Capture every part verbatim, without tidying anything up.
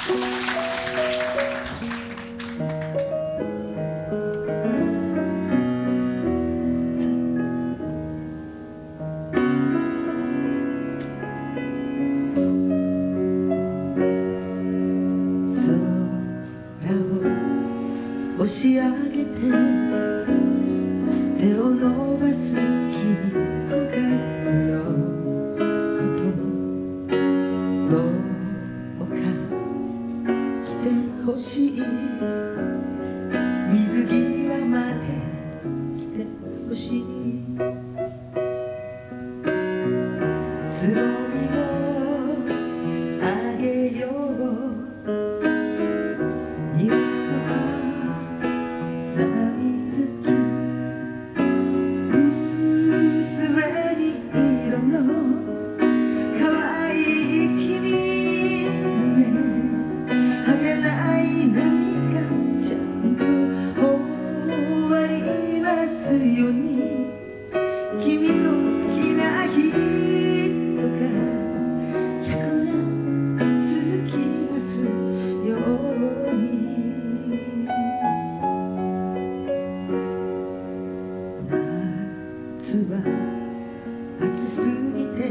押し上げて手を伸ばす君ごがつのことどうか来てほしい水際まで来てほしいつぼみをあげよう庭の葉君と好きな人が百年続きますように夏は暑すぎて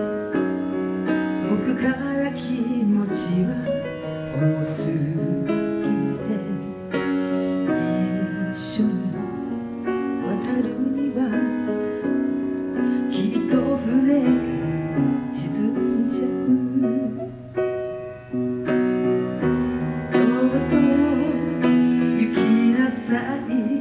僕から気持ちは重すぎて一緒に渡るにはきっと船が沈んじゃうどうぞ行きなさい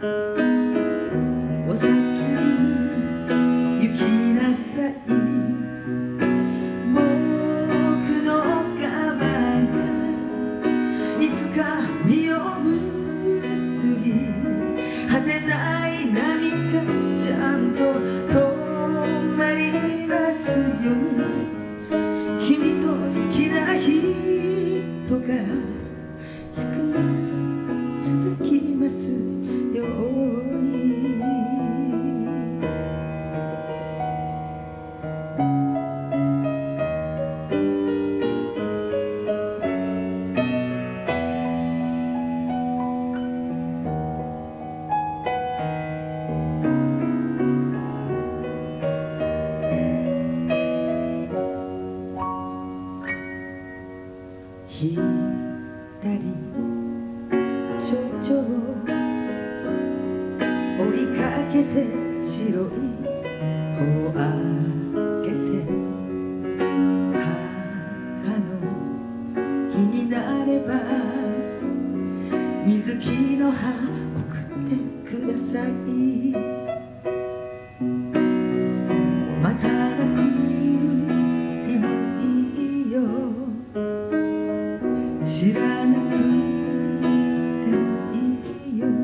お先に行きなさい僕の我慢がいつか実を結び果てない波がちゃんと止まりますように君と好きな人が百年続きますように左ちょちょを追いかけて白い帆を上げて母の日になれば水木の葉送ってくださいまたなくてもいいよ知らなくてもいいよ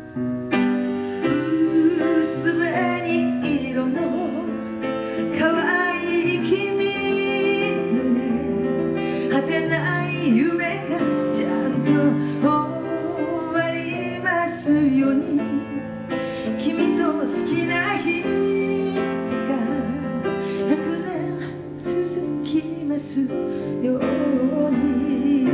薄紅色の可愛い君のね果てない夢がちゃんと終わりますように君と好きな人が百年続きますように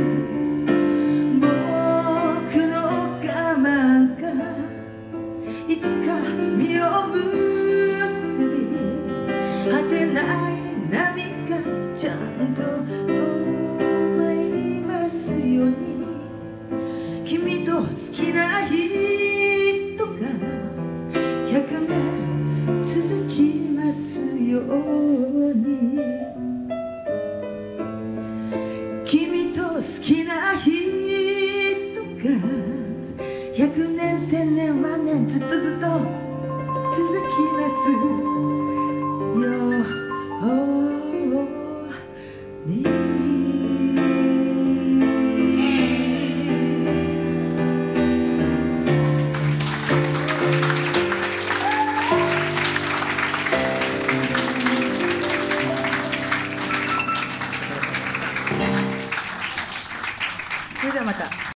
いつか実を結び果てない波がちゃんと止まりますように君と好きな人が百年続きますように